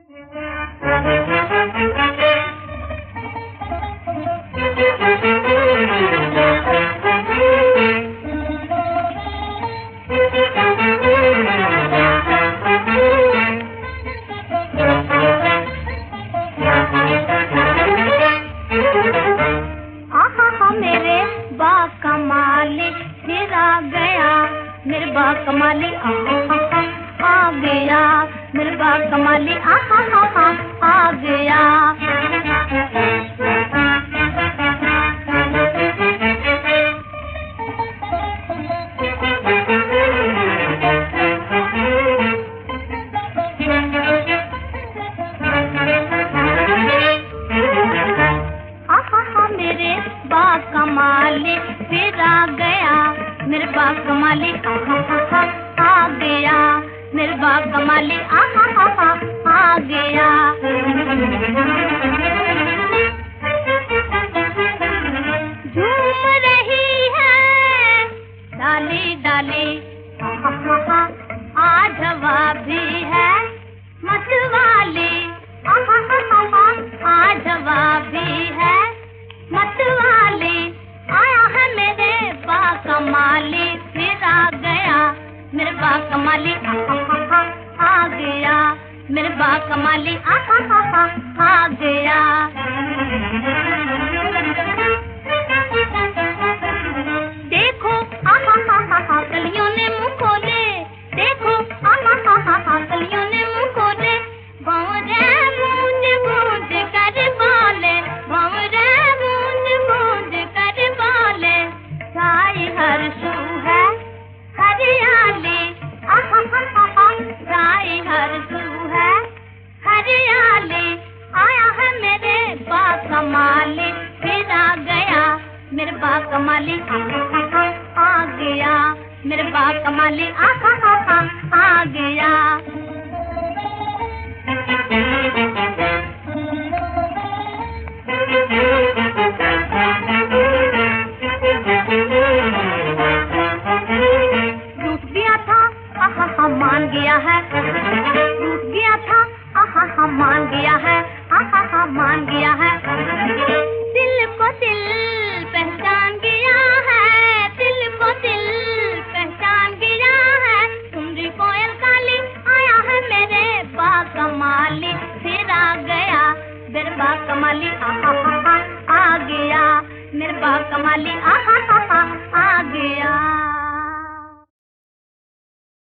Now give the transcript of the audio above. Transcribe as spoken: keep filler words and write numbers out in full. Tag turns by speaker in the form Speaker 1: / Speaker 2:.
Speaker 1: कमाली फिर आ गया मेरे बा कमाली आ आ गया मेरे बा कमाली आ आ आ गया। मेरे बा कमाली फिर आ गया मेरे बा कमाली आ आ आ गया मेरे बा कमाली आ आ आ गया। झूम रही है डाली डाली आज हवा भी है मतवाली आज हवा भी है मतवाली आया है मेरे बा कमाली फिर आ गया मेरे बा कमाली आ आ आ गया मेरे बा कमाली आ आ आ गया। देखो आ आ कलियों ने मुँह खोले देखो आ आ कलियों ने मुँह खोले भंवरे गूंज गूंज कर बोले भंवरे साई हर सू है हरियाली साई हर सू है हरियाली आया है मेरे बा कमाली फिर आ गया मेरे बा कमाली आ आ आ गया मेरे बा कमाली आ आ आ आ गया। रूठ गया था आहा हा मान गया है रूठ गया था आहा हा मान गया है आहा हा मान गया है। दिल को दिल पहचान गया है दिल को दिल पहचान गया है सुंदरी कोयल काली आया है मेरे बा कमाली फिर आ गया मेरे बा कमाली आ आ आ गया मेरे बा कमाली आ